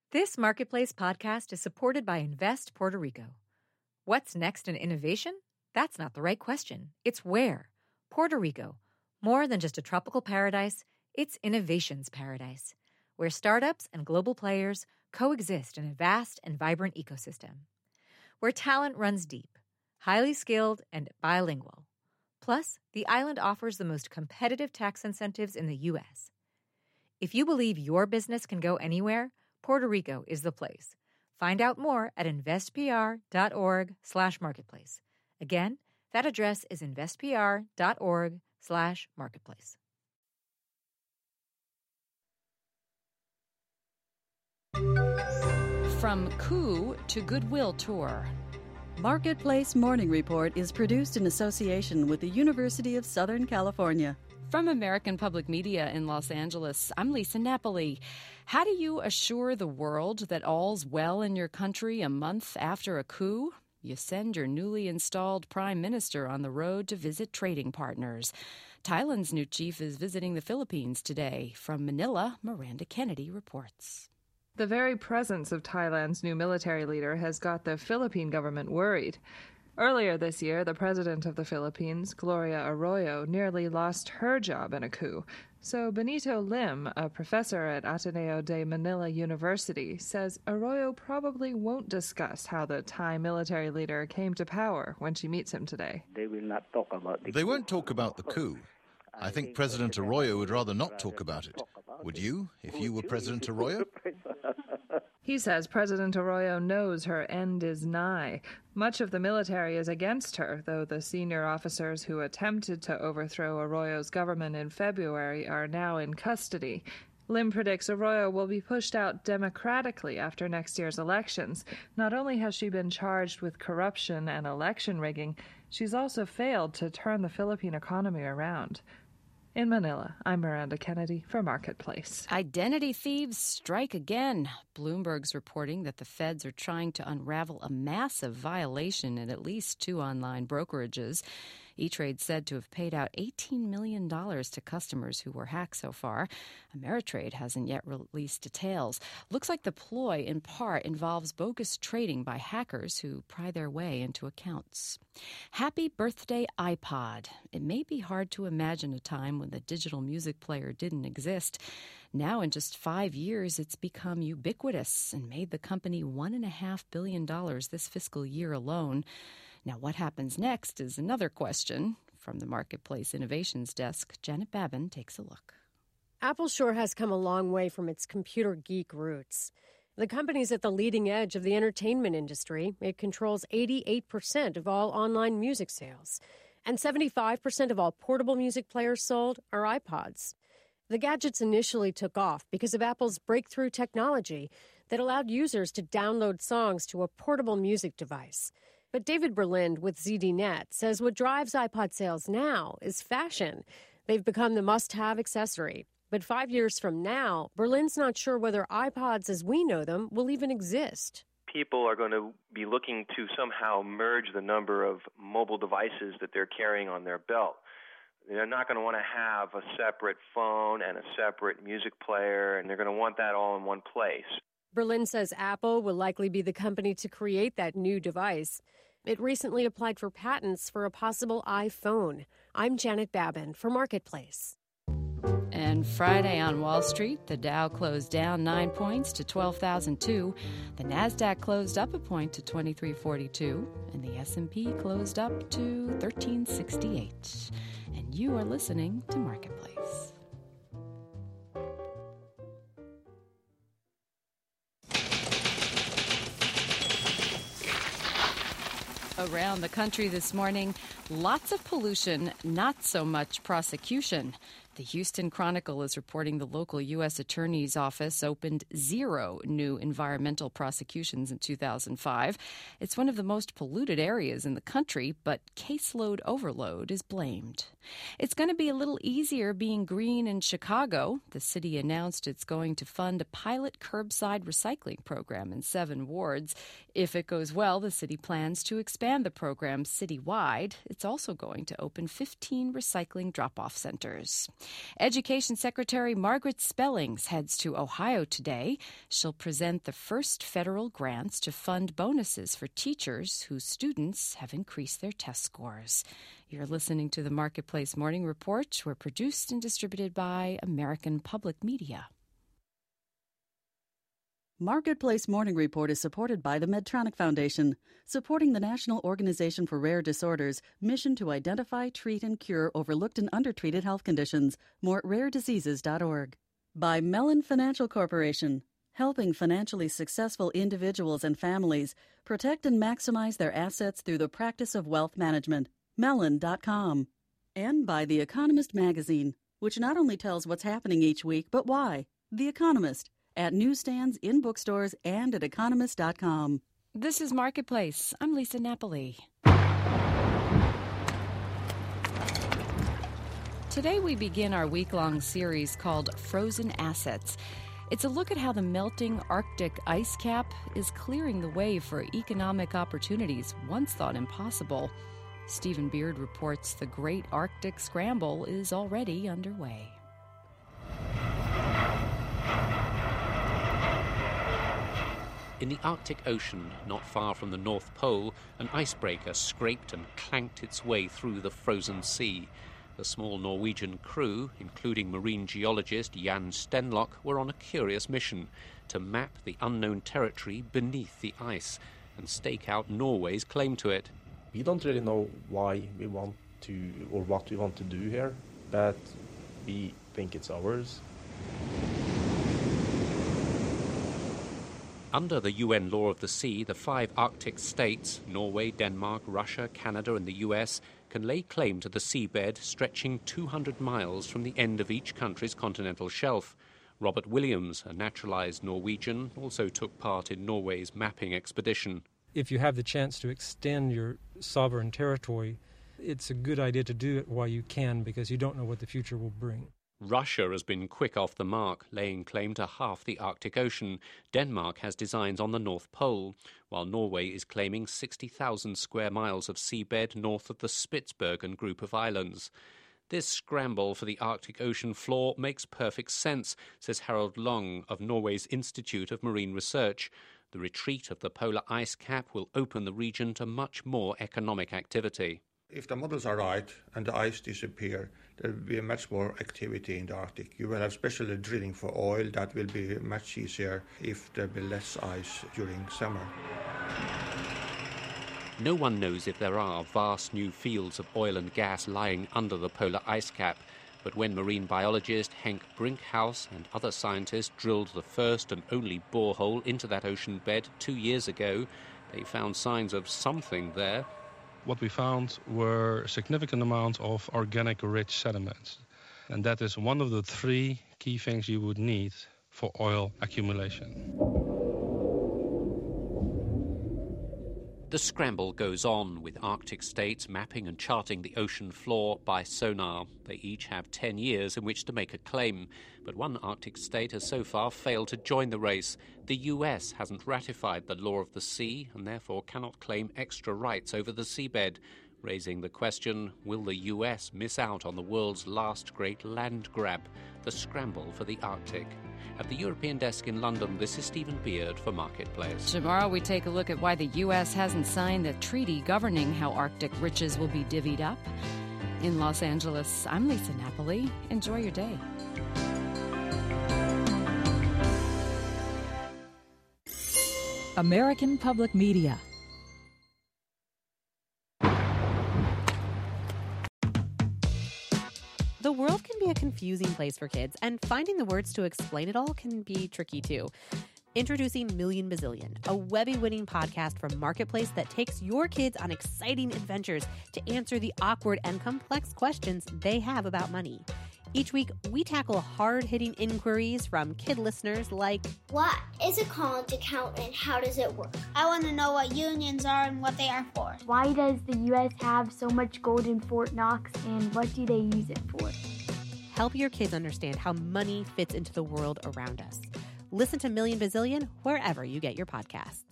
This Marketplace podcast is supported by Invest Puerto Rico. What's next in innovation? That's not the right question. It's where. Puerto Rico. More than just a tropical paradise, it's innovation's paradise, where startups and global players coexist in a vast and vibrant ecosystem. Where talent runs deep, highly skilled, and bilingual. Plus, the island offers the most competitive tax incentives in the U.S. If you believe your business can go anywhere, Puerto Rico is the place. Find out more at investpr.org/marketplace. Again, that address is investpr.org/marketplace. From coup to goodwill tour. Marketplace Morning Report is produced in association with the University of Southern California. From American Public Media in Los Angeles, I'm Lisa Napoli. How do you assure the world that all's well in your country a month after a coup? You send your newly installed prime minister on the road to visit trading partners. Thailand's new chief is visiting the Philippines today. From Manila, Miranda Kennedy reports. The very presence of Thailand's new military leader has got the Philippine government worried. Earlier this year, the president of the Philippines, Gloria Arroyo, nearly lost her job in a coup. So Benito Lim, a professor at Ateneo de Manila University, says Arroyo probably won't discuss how the Thai military leader came to power when she meets him today. They will not talk about the coup. They won't talk about the coup. I think President Arroyo would rather not talk about it. Would you, if you were President Arroyo? He says President Arroyo knows her end is nigh. Much of the military is against her, though the senior officers who attempted to overthrow Arroyo's government in February are now in custody. Lim predicts Arroyo will be pushed out democratically after next year's elections. Not only has she been charged with corruption and election rigging, she's also failed to turn the Philippine economy around. In Manila, I'm Miranda Kennedy for Marketplace. Identity thieves strike again. Bloomberg's reporting that the feds are trying to unravel a massive violation at least 2 online brokerages. E-Trade said to have paid out $18 million to customers who were hacked so far. Ameritrade hasn't yet released details. Looks like the ploy, in part, involves bogus trading by hackers who pry their way into accounts. Happy birthday, iPod. It may be hard to imagine a time when the digital music player didn't exist. Now, in just 5 years, it's become ubiquitous and made the company $1.5 billion this fiscal year alone. Now, what happens next is another question. From the Marketplace Innovations Desk, Janet Babin takes a look. Apple sure has come a long way from its computer geek roots. The company's at the leading edge of the entertainment industry. It controls 88% of all online music sales, and 75% of all portable music players sold are iPods. The gadgets initially took off because of Apple's breakthrough technology that allowed users to download songs to a portable music device. But David Berlind with ZDNet says what drives iPod sales now is fashion. They've become the must-have accessory. But 5 years from now, Berlin's not sure whether iPods as we know them will even exist. People are going to be looking to somehow merge the number of mobile devices that they're carrying on their belt. They're not going to want to have a separate phone and a separate music player, and they're going to want that all in one place. Berlin says Apple will likely be the company to create that new device. It recently applied for patents for a possible iPhone. I'm Janet Babin for Marketplace. And Friday on Wall Street, the Dow closed down 9 points to 12,002. The Nasdaq closed up a point to 2342, and the S&P closed up to 1368. And you are listening to Marketplace. Around the country this morning, lots of pollution, not so much prosecution. The Houston Chronicle is reporting the local U.S. Attorney's Office opened 0 new environmental prosecutions in 2005. It's one of the most polluted areas in the country, but caseload overload is blamed. It's going to be a little easier being green in Chicago. The city announced it's going to fund a pilot curbside recycling program in 7 wards. If it goes well, the city plans to expand the program citywide. It's also going to open 15 recycling drop-off centers. Education Secretary Margaret Spellings heads to Ohio today. She'll present the first federal grants to fund bonuses for teachers whose students have increased their test scores. You're listening to the Marketplace Morning Report. We're produced and distributed by American Public Media. Marketplace Morning Report is supported by the Medtronic Foundation, supporting the National Organization for Rare Disorders' mission to identify, treat, and cure overlooked and undertreated health conditions. More at rarediseases.org. By Mellon Financial Corporation, helping financially successful individuals and families protect and maximize their assets through the practice of wealth management. Mellon.com. And by The Economist magazine, which not only tells what's happening each week, but why. The Economist, at newsstands, in bookstores, and at economist.com. This is Marketplace. I'm Lisa Napoli. Today we begin our week-long series called Frozen Assets. It's a look at how the melting Arctic ice cap is clearing the way for economic opportunities once thought impossible. Stephen Beard reports the Great Arctic Scramble is already underway. In the Arctic Ocean, not far from the North Pole, an icebreaker scraped and clanked its way through the frozen sea. The small Norwegian crew, including marine geologist Jan Stenlock, were on a curious mission to map the unknown territory beneath the ice and stake out Norway's claim to it. We don't really know why we want to, or what we want to do here, but we think it's ours. Under the UN Law of the Sea, the 5 Arctic states, Norway, Denmark, Russia, Canada and the US, can lay claim to the seabed stretching 200 miles from the end of each country's continental shelf. Robert Williams, a naturalized Norwegian, also took part in Norway's mapping expedition. If you have the chance to extend your sovereign territory, it's a good idea to do it while you can, because you don't know what the future will bring. Russia has been quick off the mark, laying claim to half the Arctic Ocean. Denmark has designs on the North Pole, while Norway is claiming 60,000 square miles of seabed north of the Spitsbergen group of islands. This scramble for the Arctic Ocean floor makes perfect sense, says Harald Long of Norway's Institute of Marine Research. The retreat of the polar ice cap will open the region to much more economic activity. If the models are right and the ice disappear, there will be much more activity in the Arctic. You will have special drilling for oil that will be much easier if there will be less ice during summer. No one knows if there are vast new fields of oil and gas lying under the polar ice cap, but when marine biologist Henk Brinkhaus and other scientists drilled the first and only borehole into that ocean bed 2 years ago, they found signs of something there. What we found were a significant amount of organic rich sediments. And that is one of the 3 key things you would need for oil accumulation. The scramble goes on, with Arctic states mapping and charting the ocean floor by sonar. They each have 10 years in which to make a claim, but one Arctic state has so far failed to join the race. The US hasn't ratified the Law of the Sea and therefore cannot claim extra rights over the seabed, raising the question, will the US miss out on the world's last great land grab, the scramble for the Arctic? At the European desk in London, this is Stephen Beard for Marketplace. Tomorrow we take a look at why the U.S. hasn't signed the treaty governing how Arctic riches will be divvied up. In Los Angeles, I'm Lisa Napoli. Enjoy your day. American Public Media. The world can be a confusing place for kids, and finding the words to explain it all can be tricky too. Introducing Million Bazillion, a Webby-winning podcast from Marketplace that takes your kids on exciting adventures to answer the awkward and complex questions they have about money. Each week, we tackle hard-hitting inquiries from kid listeners like, what is a college account and how does it work? I want to know what unions are and what they are for. Why does the U.S. have so much gold in Fort Knox and what do they use it for? Help your kids understand how money fits into the world around us. Listen to Million Bazillion wherever you get your podcasts.